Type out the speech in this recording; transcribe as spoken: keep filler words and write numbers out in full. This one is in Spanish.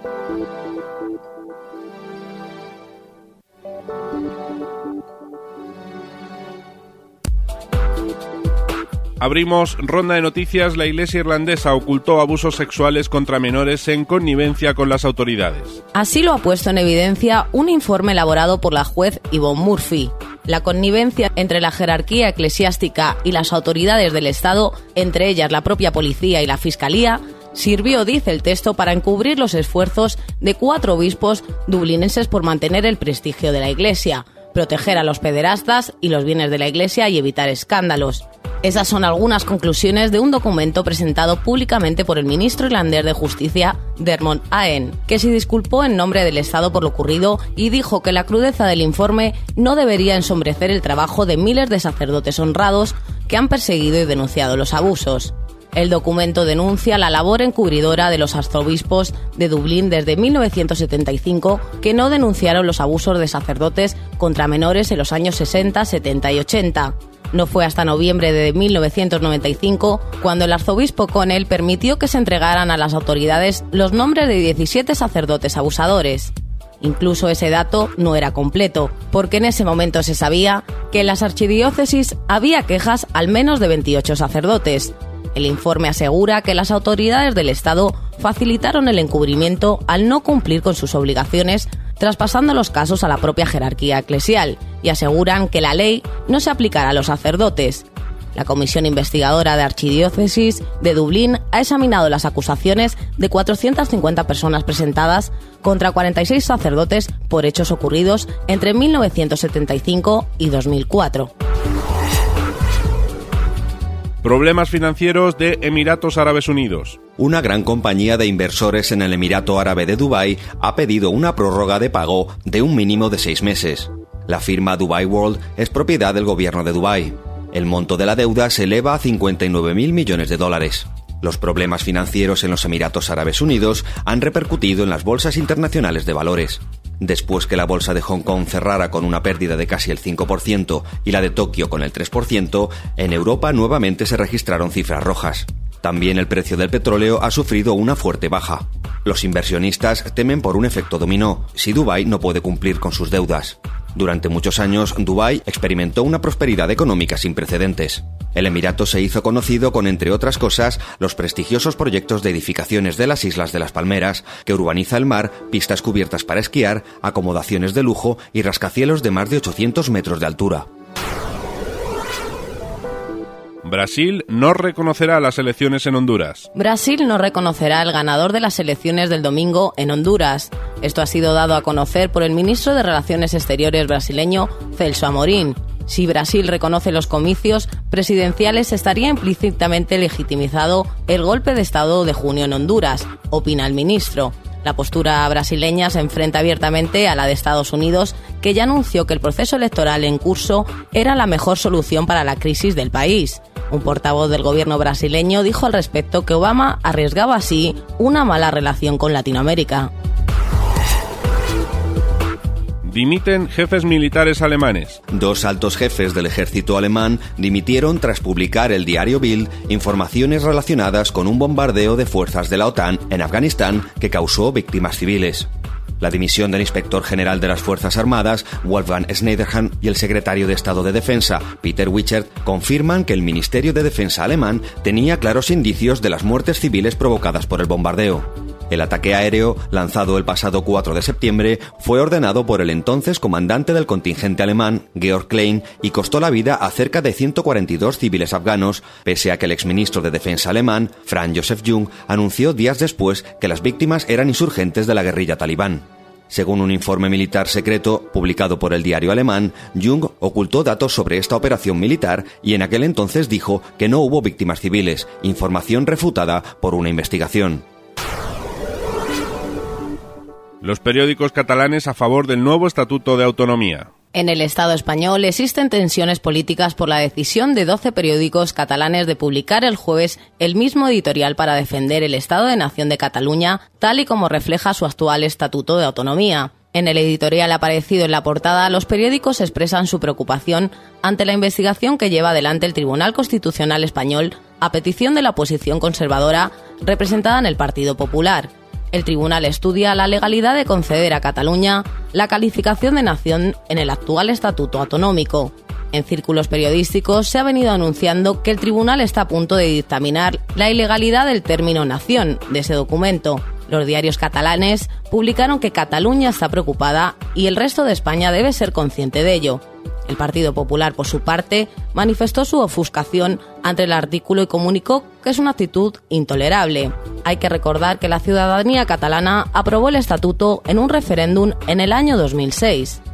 Abrimos ronda de noticias. La Iglesia irlandesa ocultó abusos sexuales contra menores en connivencia con las autoridades. Así lo ha puesto en evidencia un informe elaborado por la juez Yvonne Murphy. La connivencia entre la jerarquía eclesiástica y las autoridades del Estado, entre ellas la propia policía y la Fiscalía, sirvió, dice el texto, para encubrir los esfuerzos de cuatro obispos dublinenses por mantener el prestigio de la Iglesia, proteger a los pederastas y los bienes de la Iglesia y evitar escándalos. Esas son algunas conclusiones de un documento presentado públicamente por el ministro irlandés de Justicia, Dermot Ahern, que se disculpó en nombre del Estado por lo ocurrido y dijo que la crudeza del informe no debería ensombrecer el trabajo de miles de sacerdotes honrados que han perseguido y denunciado los abusos. El documento denuncia la labor encubridora de los arzobispos de Dublín desde mil novecientos setenta y cinco, que no denunciaron los abusos de sacerdotes contra menores en los años sesenta, setenta y ochenta. No fue hasta noviembre de mil novecientos noventa y cinco cuando el arzobispo Connell permitió que se entregaran a las autoridades los nombres de diecisiete sacerdotes abusadores. Incluso ese dato no era completo, porque en ese momento se sabía que en las archidiócesis había quejas al menos de veintiocho sacerdotes. El informe asegura que las autoridades del Estado facilitaron el encubrimiento al no cumplir con sus obligaciones, traspasando los casos a la propia jerarquía eclesial, y aseguran que la ley no se aplicará a los sacerdotes. La Comisión Investigadora de Archidiócesis de Dublín ha examinado las acusaciones de cuatrocientas cincuenta personas presentadas contra cuarenta y seis sacerdotes por hechos ocurridos entre mil novecientos setenta y cinco y dos mil cuatro. Problemas financieros de Emiratos Árabes Unidos. Una gran compañía de inversores en el Emirato Árabe de Dubái ha pedido una prórroga de pago de un mínimo de seis meses. La firma Dubai World es propiedad del gobierno de Dubái. El monto de la deuda se eleva a cincuenta y nueve mil millones de dólares. Los problemas financieros en los Emiratos Árabes Unidos han repercutido en las bolsas internacionales de valores. Después que la bolsa de Hong Kong cerrara con una pérdida de casi el cinco por ciento y la de Tokio con el tres por ciento, en Europa nuevamente se registraron cifras rojas. También el precio del petróleo ha sufrido una fuerte baja. Los inversionistas temen por un efecto dominó, si Dubái no puede cumplir con sus deudas. Durante muchos años, Dubái experimentó una prosperidad económica sin precedentes. El Emirato se hizo conocido con, entre otras cosas, los prestigiosos proyectos de edificaciones de las Islas de las Palmeras, que urbaniza el mar, pistas cubiertas para esquiar, acomodaciones de lujo y rascacielos de más de ochocientos metros de altura. Brasil no reconocerá las elecciones en Honduras. Brasil no reconocerá el ganador de las elecciones del domingo en Honduras. Esto ha sido dado a conocer por el ministro de Relaciones Exteriores brasileño, Celso Amorín. Si Brasil reconoce los comicios presidenciales, estaría implícitamente legitimizado el golpe de Estado de junio en Honduras, opina el ministro. La postura brasileña se enfrenta abiertamente a la de Estados Unidos, que ya anunció que el proceso electoral en curso era la mejor solución para la crisis del país. Un portavoz del gobierno brasileño dijo al respecto que Obama arriesgaba así una mala relación con Latinoamérica. Dimiten jefes militares alemanes. Dos altos jefes del ejército alemán dimitieron tras publicar el diario Bild informaciones relacionadas con un bombardeo de fuerzas de la OTAN en Afganistán que causó víctimas civiles. La dimisión del inspector general de las Fuerzas Armadas, Wolfgang Schneiderhan, y el secretario de Estado de Defensa, Peter Wichert, confirman que el Ministerio de Defensa alemán tenía claros indicios de las muertes civiles provocadas por el bombardeo. El ataque aéreo, lanzado el pasado cuatro de septiembre, fue ordenado por el entonces comandante del contingente alemán, Georg Klein, y costó la vida a cerca de ciento cuarenta y dos civiles afganos, pese a que el exministro de Defensa alemán, Franz Josef Jung, anunció días después que las víctimas eran insurgentes de la guerrilla talibán. Según un informe militar secreto publicado por el diario alemán, Jung ocultó datos sobre esta operación militar y en aquel entonces dijo que no hubo víctimas civiles, información refutada por una investigación. Los periódicos catalanes a favor del nuevo Estatuto de Autonomía. En el Estado español existen tensiones políticas por la decisión de doce periódicos catalanes de publicar el jueves el mismo editorial para defender el Estado de Nación de Cataluña, tal y como refleja su actual Estatuto de Autonomía. En el editorial aparecido en la portada, los periódicos expresan su preocupación ante la investigación que lleva adelante el Tribunal Constitucional Español a petición de la oposición conservadora representada en el Partido Popular. El tribunal estudia la legalidad de conceder a Cataluña la calificación de nación en el actual estatuto autonómico. En círculos periodísticos se ha venido anunciando que el tribunal está a punto de dictaminar la ilegalidad del término nación de ese documento. Los diarios catalanes publicaron que Cataluña está preocupada y el resto de España debe ser consciente de ello. El Partido Popular, por su parte, manifestó su ofuscación ante el artículo y comunicó que es una actitud intolerable. Hay que recordar que la ciudadanía catalana aprobó el estatuto en un referéndum en el año dos mil seis.